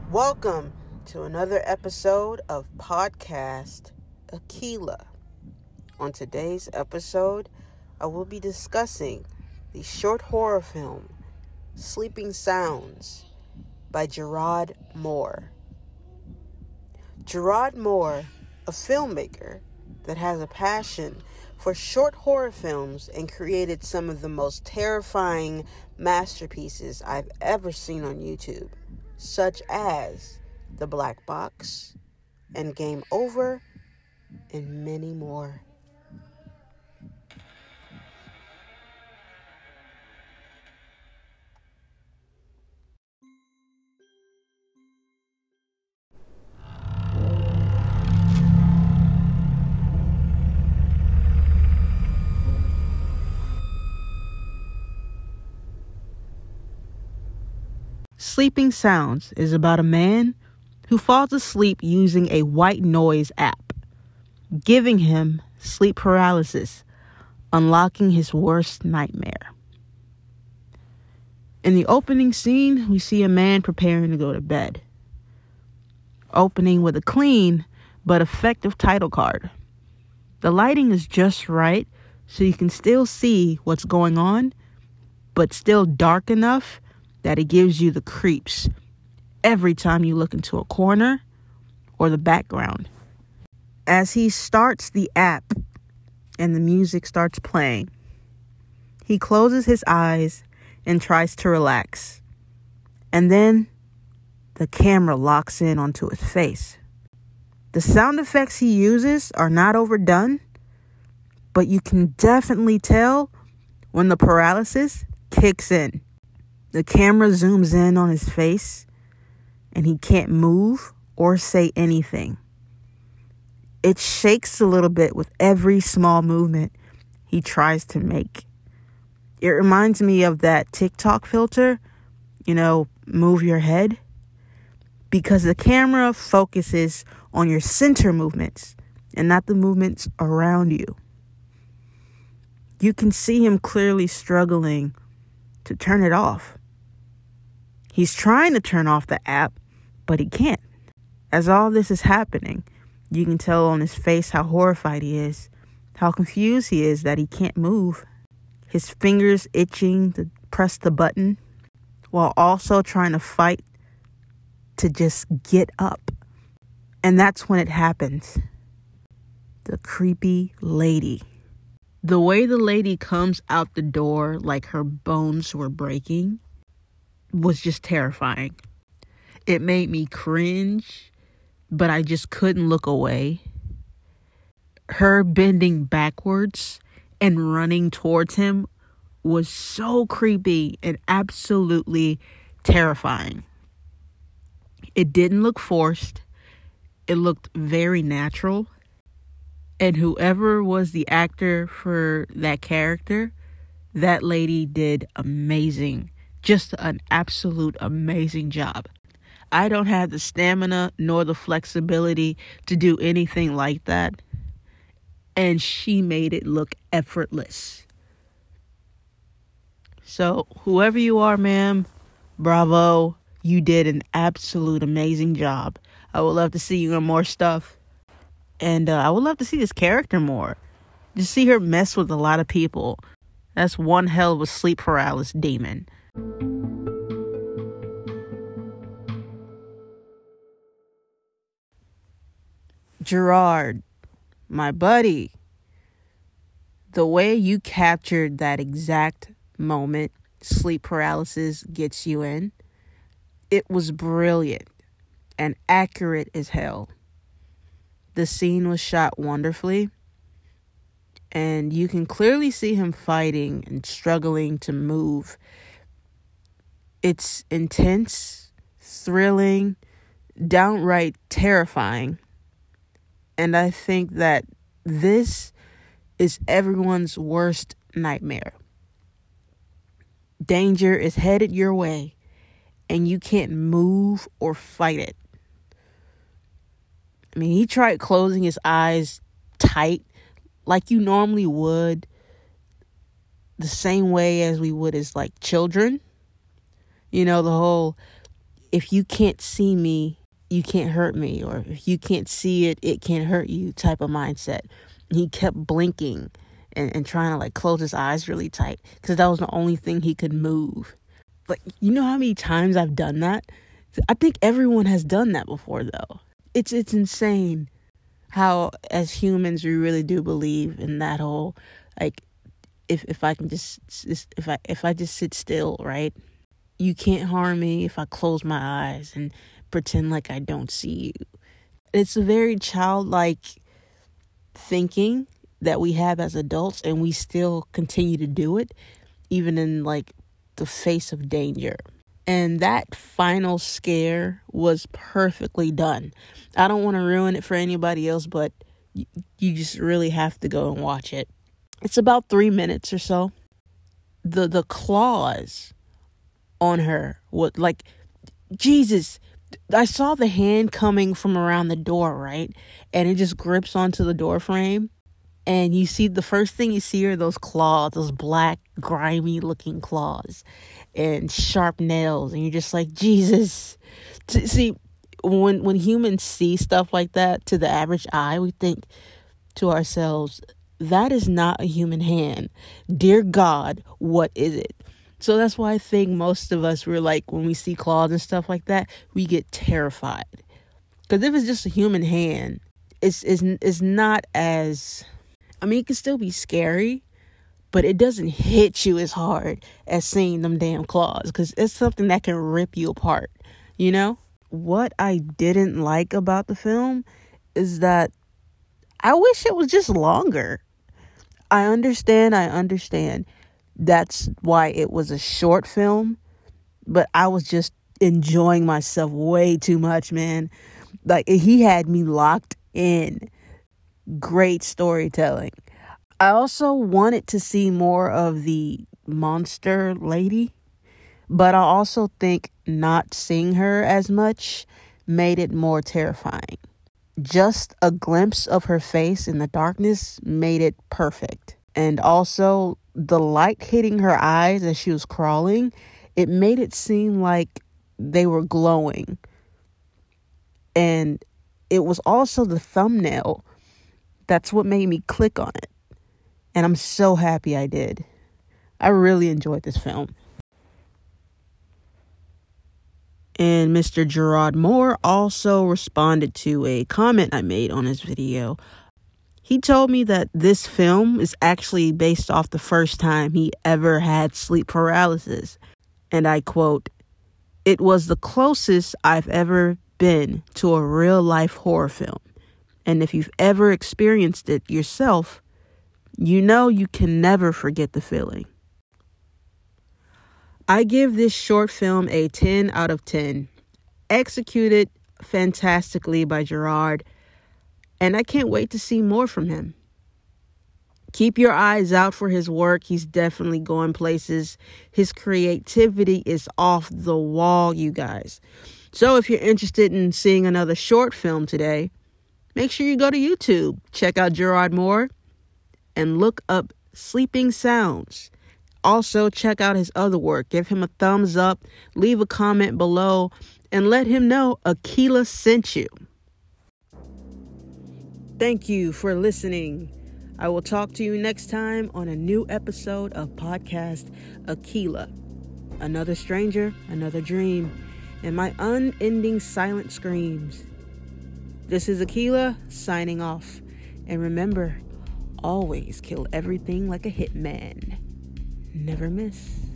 Welcome to another episode of Podcast Aquila. On today's episode, I will be discussing the short horror film Sleeping Sounds by Gerard Moore. Gerard Moore, a filmmaker that has a passion for short horror films and created some of the most terrifying masterpieces I've ever seen on YouTube, such as The Black Box and Game Over and many more. Sleeping Sounds is about a man who falls asleep using a white noise app, giving him sleep paralysis, unlocking his worst nightmare. In the opening scene, we see a man preparing to go to bed, opening with a clean but effective title card. The lighting is just right so you can still see what's going on, but still dark enough that it gives you the creeps every time you look into a corner or the background. As he starts the app and the music starts playing, he closes his eyes and tries to relax. And then the camera locks in onto his face. The sound effects he uses are not overdone, but you can definitely tell when the paralysis kicks in. The camera zooms in on his face, and he can't move or say anything. It shakes a little bit with every small movement he tries to make. It reminds me of that TikTok filter, move your head, because the camera focuses on your center movements and not the movements around you. You can see him clearly struggling to turn it off. He's trying to turn off the app, but he can't. As all this is happening, you can tell on his face how horrified he is, how confused he is that he can't move. His fingers itching to press the button, while also trying to fight to just get up. And that's when it happens. The creepy lady. The way the lady comes out the door like her bones were breaking was just terrifying. It made me cringe, but I just couldn't look away. Her bending backwards and running towards him was so creepy and absolutely terrifying. It didn't look forced. It looked very natural. And whoever was the actor for that character, that lady did amazing. Just an absolute amazing job. I don't have the stamina nor the flexibility to do anything like that. And she made it look effortless. So whoever you are, ma'am, bravo. You did an absolute amazing job. I would love to see you in more stuff. And I would love to see this character more. Just see her mess with a lot of people. That's one hell of a sleep paralysis demon. Gerard, my buddy, the way you captured that exact moment sleep paralysis gets you in, it was brilliant and accurate as hell. The scene was shot wonderfully, and you can clearly see him fighting and struggling to move. It's intense, thrilling, downright terrifying. And I think that this is everyone's worst nightmare. Danger is headed your way, and you can't move or fight it. I mean, he tried closing his eyes tight like you normally would, the same way as we would as like children. The whole if you can't see me, you can't hurt me, or if you can't see it, it can't hurt you type of mindset. And he kept blinking and trying to like close his eyes really tight because that was the only thing he could move. Like, you know how many times I've done that? I think everyone has done that before, though. It's insane how, as humans, we really do believe in that whole, like, if I can just if I just sit still, right? You can't harm me if I close my eyes and pretend like I don't see you. It's a very childlike thinking that we have as adults, and we still continue to do it, even in like the face of danger. And that final scare was perfectly done. I don't want to ruin it for anybody else, but you just really have to go and watch it. It's about 3 minutes or so. The claws on her, what, like, Jesus, I saw the hand coming from around the door, right? And it just grips onto the door frame. And you see, the first thing you see are those claws, those black, grimy looking claws and sharp nails. And you're just like, Jesus. See, when humans see stuff like that, to the average eye, we think to ourselves, that is not a human hand. Dear God, what is it? So that's why I think most of us, we're like, when we see claws and stuff like that, we get terrified. Because if it's just a human hand, it's not as... I mean, it can still be scary, but it doesn't hit you as hard as seeing them damn claws, because it's something that can rip you apart, you know? What I didn't like about the film is that I wish it was just longer. I understand. That's why it was a short film, but I was just enjoying myself way too much, man. Like, he had me locked in. Great storytelling. I also wanted to see more of the monster lady, but I also think not seeing her as much made it more terrifying. Just a glimpse of her face in the darkness made it perfect. And also, the light hitting her eyes as she was crawling, it made it seem like they were glowing. And it was also the thumbnail. That's what made me click on it. And I'm so happy I did. I really enjoyed this film. And Mr. Gerard Moore also responded to a comment I made on his video. He told me that this film is actually based off the first time he ever had sleep paralysis. And I quote, "It was the closest I've ever been to a real life horror film. And if you've ever experienced it yourself, you know you can never forget the feeling." I give this short film a 10 out of 10. Executed fantastically by Gerard, and I can't wait to see more from him. Keep your eyes out for his work. He's definitely going places. His creativity is off the wall, you guys. So if you're interested in seeing another short film today, make sure you go to YouTube, check out Gerard Moore, and look up Sleeping Sounds. Also, check out his other work. Give him a thumbs up, leave a comment below, and let him know Akila sent you. Thank you for listening. I will talk to you next time on a new episode of Podcast Akila. Another stranger, another dream, and my unending silent screams. This is Akila signing off. And remember, always kill everything like a hitman. Never miss.